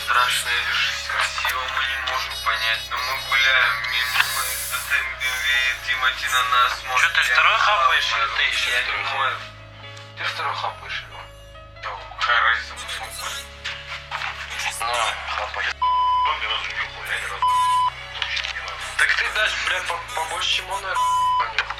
страшная ли жизнь, красиво мы не можем понять, но мы гуляем мимо, мы Тимати на нас смотрит. Что, ты второй хапаешь или ты еще Я не второй? мой. Ты второй хапаешь его. Да, какая разница, мы смогли. На, хапай. Он ни разу не упал, я ни разу вообще ни разу. Так ты дашь, блядь, побольше, чем он, наверное.